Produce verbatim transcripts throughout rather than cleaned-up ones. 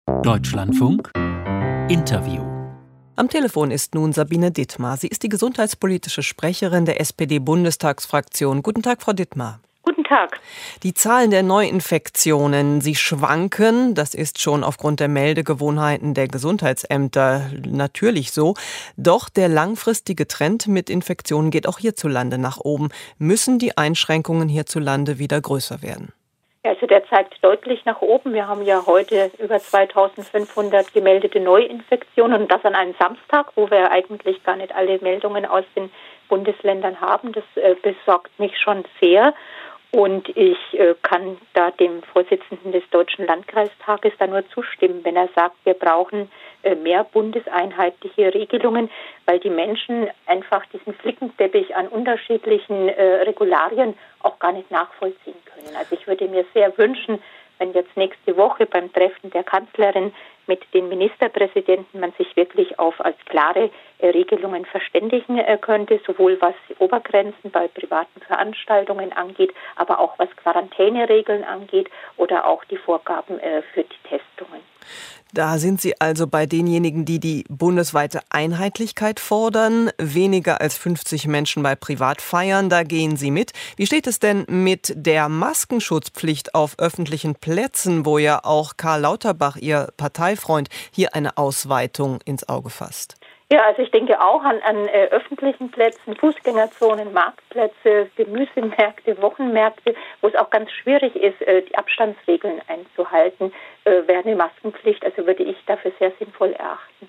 Deutschlandfunk Interview. Am Telefon ist nun Sabine Dittmar. Sie ist die gesundheitspolitische Sprecherin der S P D-Bundestagsfraktion. Guten Tag, Frau Dittmar. Guten Tag. Die Zahlen der Neuinfektionen, sie schwanken. Das ist schon aufgrund der Meldegewohnheiten der Gesundheitsämter natürlich so. Doch der langfristige Trend mit Infektionen geht auch hierzulande nach oben. Müssen die Einschränkungen hierzulande wieder größer werden? Ja, also der zeigt deutlich nach oben. Wir haben ja heute über zweitausendfünfhundert gemeldete Neuinfektionen und das an einem Samstag, wo wir eigentlich gar nicht alle Meldungen aus den Bundesländern haben. Das äh, besorgt mich schon sehr. Und ich äh, kann da dem Vorsitzenden des Deutschen Landkreistages da nur zustimmen, wenn er sagt, wir brauchen äh, mehr bundeseinheitliche Regelungen, weil die Menschen einfach diesen Flickenteppich an unterschiedlichen äh, Regularien auch gar nicht nachvollziehen können. Also ich würde mir sehr wünschen, wenn jetzt nächste Woche beim Treffen der Kanzlerin mit den Ministerpräsidenten man sich wirklich auf als klare äh, Regelungen verständigen äh, könnte, sowohl was Obergrenzen bei privaten Veranstaltungen angeht, aber auch was Quarantäneregeln angeht oder auch die Vorgaben äh, für die Testungen. Da sind Sie also bei denjenigen, die die bundesweite Einheitlichkeit fordern, weniger als fünfzig Menschen bei Privatfeiern, da gehen Sie mit. Wie steht es denn mit der Maskenschutzpflicht auf öffentlichen Plätzen, wo ja auch Karl Lauterbach, Ihr Parteifreund, hier eine Ausweitung ins Auge fasst? Ja, also ich denke auch an, an äh, öffentlichen Plätzen, Fußgängerzonen, Marktplätze, Gemüsemärkte, Wochenmärkte, wo es auch ganz schwierig ist, äh, die Abstandsregeln einzuhalten, äh, wäre eine Maskenpflicht. Also würde ich dafür sehr sinnvoll erachten.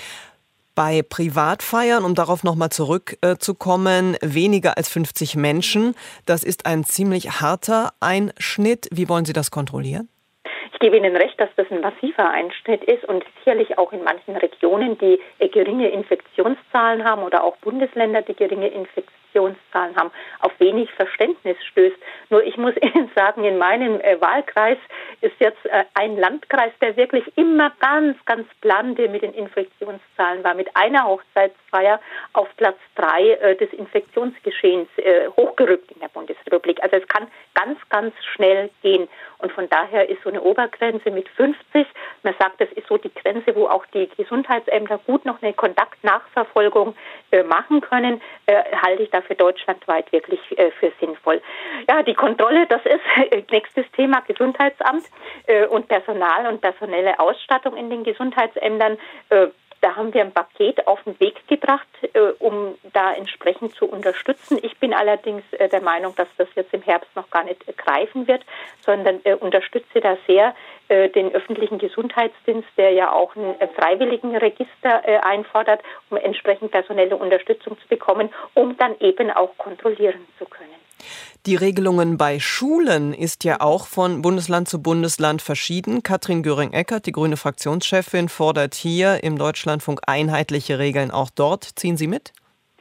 Bei Privatfeiern, um darauf nochmal zurückzukommen, äh, weniger als fünfzig Menschen. Das ist ein ziemlich harter Einschnitt. Wie wollen Sie das kontrollieren? Ich gebe Ihnen recht, dass das ein massiver Einschnitt ist und sicherlich auch in manchen Regionen, die äh, geringe Infektionszahlen haben oder auch Bundesländer, die geringe Infektionszahlen haben, auf wenig Verständnis stößt. Nur ich muss Ihnen sagen, in meinem äh, Wahlkreis ist jetzt äh, ein Landkreis, der wirklich immer ganz, ganz blande mit den Infektionszahlen war, mit einer Hochzeitsfeier auf Platz drei äh, des Infektionsgeschehens äh, hochgerückt in der Bundesrepublik. Also es kann ganz, ganz schnell gehen. Und von daher ist so eine Obergrenze mit fünfzig, man sagt, das ist so die Grenze, wo auch die Gesundheitsämter gut noch eine Kontaktnachverfolgung äh, machen können, äh, halte ich dafür deutschlandweit wirklich äh, für sinnvoll. Ja, die Kontrolle, das ist äh, nächstes Thema Gesundheitsamt äh, und Personal und personelle Ausstattung in den Gesundheitsämtern. Äh, Da haben wir ein Paket auf den Weg gebracht, äh, um da entsprechend zu unterstützen. Ich bin allerdings äh, der Meinung, dass das jetzt im Herbst noch gar nicht äh, greifen wird, sondern äh, unterstütze da sehr äh, den öffentlichen Gesundheitsdienst, der ja auch ein äh, Freiwilligenregister äh, einfordert, um entsprechend personelle Unterstützung zu bekommen, um dann eben auch kontrollieren zu können. Die Regelungen bei Schulen ist ja auch von Bundesland zu Bundesland verschieden. Katrin Göring-Eckardt, die grüne Fraktionschefin, fordert hier im Deutschlandfunk einheitliche Regeln auch dort. Ziehen Sie mit?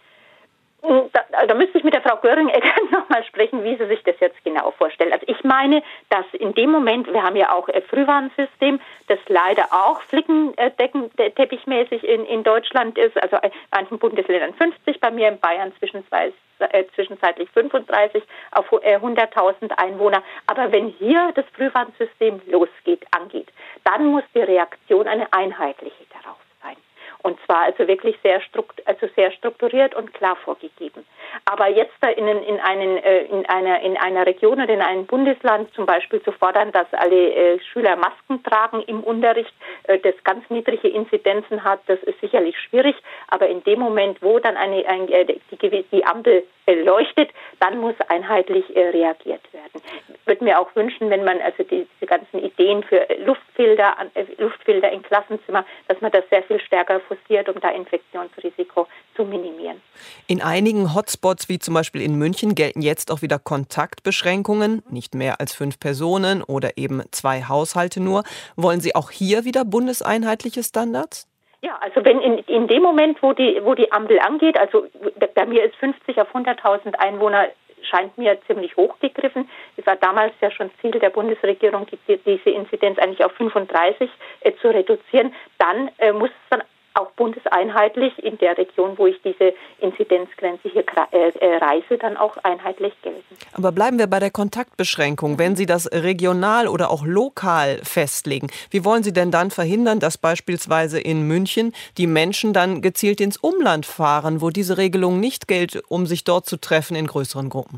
Da, da müsste ich mit der Frau Göring-Eckardt nochmal sprechen, wie sie sich das jetzt genau vorstellt. Also ich meine, dass in dem Moment, wir haben ja auch ein Frühwarnsystem, das leider auch flickenteppichmäßig in, in Deutschland ist, also in manchen Bundesländern fünfzig, bei mir in Bayern zwischenzeitlich, äh, zwischenzeitlich fünfunddreißig auf äh, hunderttausend Einwohner. Aber wenn hier das Frühwarnsystem losgeht, angeht, dann muss die Reaktion eine einheitliche darauf sein. Und zwar also wirklich sehr, strukt, also sehr strukturiert und klar vorgegeben. Aber jetzt da in, in, einen, in, einer, in einer Region oder in einem Bundesland zum Beispiel zu fordern, dass alle äh, Schüler Masken tragen im Unterricht, äh, das ganz niedrige Inzidenzen hat, das ist sicherlich schwierig. Aber in dem Moment, wo dann eine, ein, die, die Ampel äh, leuchtet, dann muss einheitlich äh, reagiert werden. Ich würde mir auch wünschen, wenn man also die, diese ganzen Ideen für Luftfilter, äh, Luftfilter in Klassenzimmer, dass man das sehr viel stärker forciert, um da Infektionsrisiko zu minimieren. In einigen Hotspots, wie zum Beispiel in München, gelten jetzt auch wieder Kontaktbeschränkungen, nicht mehr als fünf Personen oder eben zwei Haushalte nur. Wollen Sie auch hier wieder bundeseinheitliche Standards? Ja, also wenn in, in dem Moment, wo die, wo die Ampel angeht, also bei mir ist fünfzig auf hunderttausend Einwohner, scheint mir ziemlich hochgegriffen. Es war damals ja schon Ziel der Bundesregierung, die, diese Inzidenz eigentlich auf fünfunddreißig äh, zu reduzieren. Dann äh, muss es dann auch bundeseinheitlich in der Region, wo ich diese Inzidenzgrenze hier äh, reise, dann auch einheitlich gelten. Aber bleiben wir bei der Kontaktbeschränkung. Wenn Sie das regional oder auch lokal festlegen, wie wollen Sie denn dann verhindern, dass beispielsweise in München die Menschen dann gezielt ins Umland fahren, wo diese Regelung nicht gilt, um sich dort zu treffen in größeren Gruppen?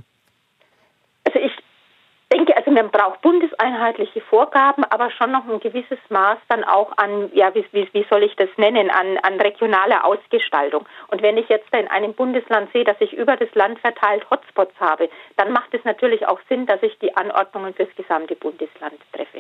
Also ich denke, also man braucht bundeseinheitliche Vorgaben, aber schon noch ein gewisses Maß dann auch an, ja, wie, wie, wie soll ich das nennen, an, an regionaler Ausgestaltung. Und wenn ich jetzt in einem Bundesland sehe, dass ich über das Land verteilt Hotspots habe, dann macht es natürlich auch Sinn, dass ich die Anordnungen für das gesamte Bundesland treffe.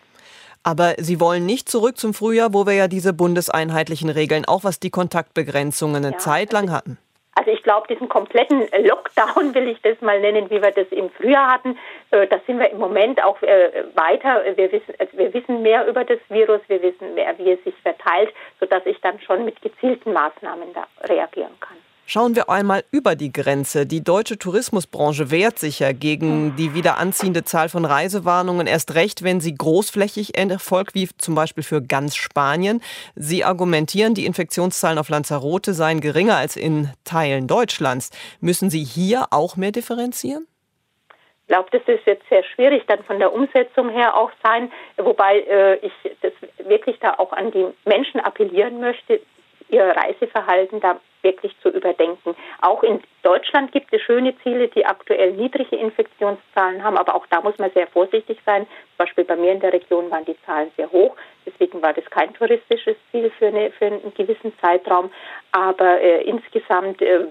Aber Sie wollen nicht zurück zum Frühjahr, wo wir ja diese bundeseinheitlichen Regeln, auch was die Kontaktbegrenzungen eine ja, Zeit lang also hatten. Also ich glaube, diesen kompletten Lockdown, will ich das mal nennen, wie wir das im Frühjahr hatten, äh, da sind wir im Moment auch äh, weiter. Wir wissen, also wir wissen mehr über das Virus, wir wissen mehr, wie es sich verteilt, sodass ich dann schon mit gezielten Maßnahmen da reagieren kann. Schauen wir einmal über die Grenze. Die deutsche Tourismusbranche wehrt sich ja gegen die wieder anziehende Zahl von Reisewarnungen, erst recht, wenn sie großflächig erfolgt, wie zum Beispiel für ganz Spanien. Sie argumentieren, die Infektionszahlen auf Lanzarote seien geringer als in Teilen Deutschlands. Müssen Sie hier auch mehr differenzieren? Ich glaube, das ist jetzt sehr schwierig dann von der Umsetzung her auch sein, wobei äh, ich das wirklich da auch an die Menschen appellieren möchte, ihr Reiseverhalten da wirklich zu überdenken. Auch in Deutschland gibt es schöne Ziele, die aktuell niedrige Infektionszahlen haben, aber auch da muss man sehr vorsichtig sein. Zum Beispiel bei mir in der Region waren die Zahlen sehr hoch, deswegen war das kein touristisches Ziel für, eine, für einen gewissen Zeitraum. Aber äh, insgesamt, äh,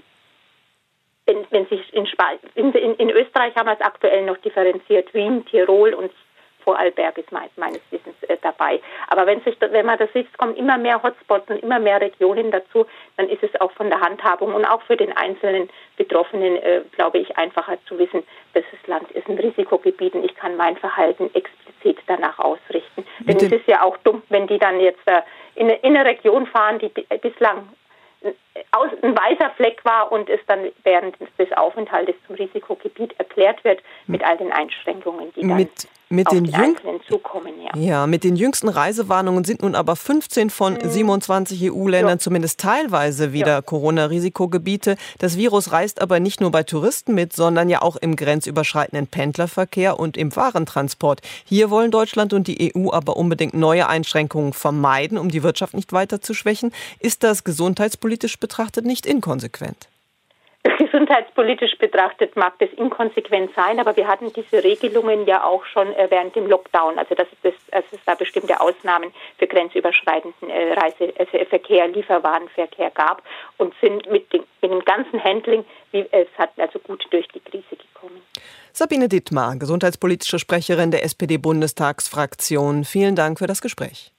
wenn, wenn sich in, Sp- in, in, in Österreich haben wir es aktuell noch differenziert, Wien, Tirol und Vorarlberg ist meines Wissens äh, dabei. Aber wenn, sich, wenn man das sieht, es kommen immer mehr Hotspots und immer mehr Regionen dazu, dann ist es auch von der Handhabung und auch für den einzelnen Betroffenen, äh, glaube ich, einfacher zu wissen, dass das Land ist ein Risikogebiet und ich kann mein Verhalten explizit danach ausrichten. Denn es ist ja auch dumm, wenn die dann jetzt äh, in, in eine Region fahren, die b- bislang ein weißer Fleck war und es dann während des Aufenthaltes zum Risikogebiet erklärt wird mit all den Einschränkungen, die dann mit, mit auf den die Jüng- Einzelnen zukommen. Ja. ja, mit den jüngsten Reisewarnungen sind nun aber fünfzehn von mhm. siebenundzwanzig E U-Ländern ja. zumindest teilweise wieder ja. Corona-Risikogebiete. Das Virus reist aber nicht nur bei Touristen mit, sondern ja auch im grenzüberschreitenden Pendlerverkehr und im Warentransport. Hier wollen Deutschland und die E U aber unbedingt neue Einschränkungen vermeiden, um die Wirtschaft nicht weiter zu schwächen. Ist das gesundheitspolitisch betrachtet nicht inkonsequent? Gesundheitspolitisch betrachtet mag das inkonsequent sein, aber wir hatten diese Regelungen ja auch schon während dem Lockdown, also dass es, dass es da bestimmte Ausnahmen für grenzüberschreitenden Reiseverkehr, Lieferwarenverkehr gab und sind mit dem, mit dem ganzen Handling, wie es hat also gut durch die Krise gekommen. Sabine Dittmar, gesundheitspolitische Sprecherin der S P D-Bundestagsfraktion. Vielen Dank für das Gespräch.